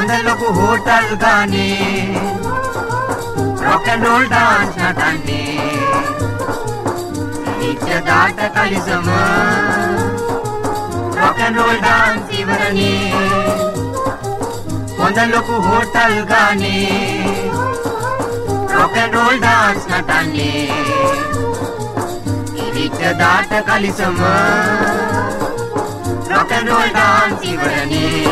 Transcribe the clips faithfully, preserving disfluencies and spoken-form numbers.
හොඳ ලොකු හෝටල් ගානේ rock and roll dance නටන්නේ ඉච්ඡ දාට කලිසම rock and roll dance ඉවරනේ හොඳ ලොකු හෝටල් ගානේ rock and roll dance නටන්නේ ඉච්ඡ දාට කලිසම rock and roll dance ඉවරනේ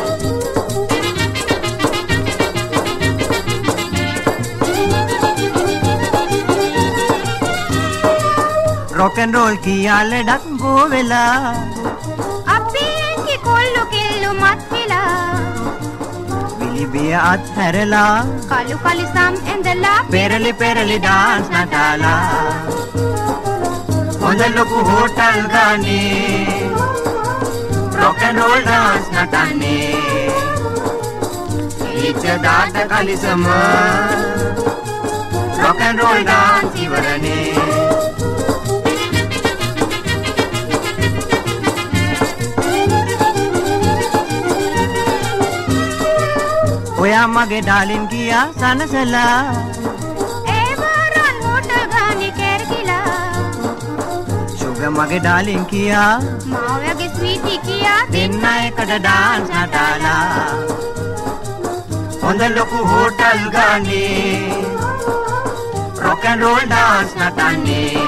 rock and roll කියාල ඩක් බෝ වෙලා අපේ කි කොල්ලු කෙල්ලු මත් වෙලා විලිබිය අත්හැරලා කලු කලිසම් ඇඳලා පෙරලි පෙරලි ඩාන්ස් නටලා හොඳ ලොකු හෝටල් ගානේ rock and roll dance නටන්නේ ඉච්ඡ දාට කලිසම rock and roll dance ඉවරනේ ඔයා මගේ ඩාලින් කියා සනසලා ඒවරන් හෝටල් ගානේ කැරකිලා සුග මගේ ඩාලින් කියා මාවගේ ස්වීටි කියා දෙන්න එකට ඩාන්ස් නටලා හොඳ ලොකු හෝටල් ගානේ rock and roll dance නටන්නේ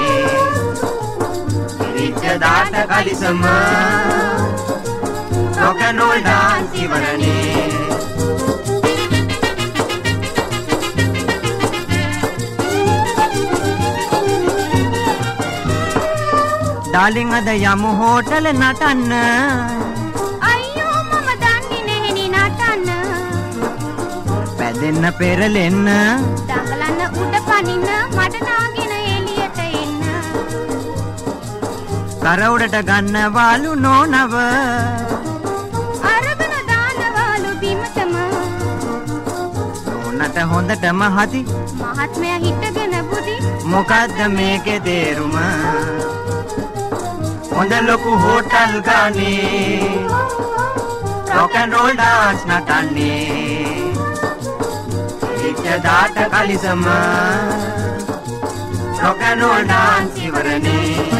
ඉච්ඡ දාට කලිසම rock and roll dance ඉවරනේ ඩාලින් අද යමු හෝටල නටන්න අයියෝ මම දන්නේ නැහෙනි නටන්න පැදෙන්න පෙරලෙන්න දඟලන්න උඩ පනින්න මට නාගෙන එළියට එන්න කර උඩට ගන්නවාලු නෝනව අරගෙන දානවාලු බිමටම නෝනට හොඳටම හදි මහත්මයා හිටගෙන බුදි මොකද්ද මේකේ තේරුම හොඳ ලොකු හෝටල් ගානේ rock and roll dance නටන්නේ ඉච්ඡ දාට කලිසම rock and roll dance ඉවරනේ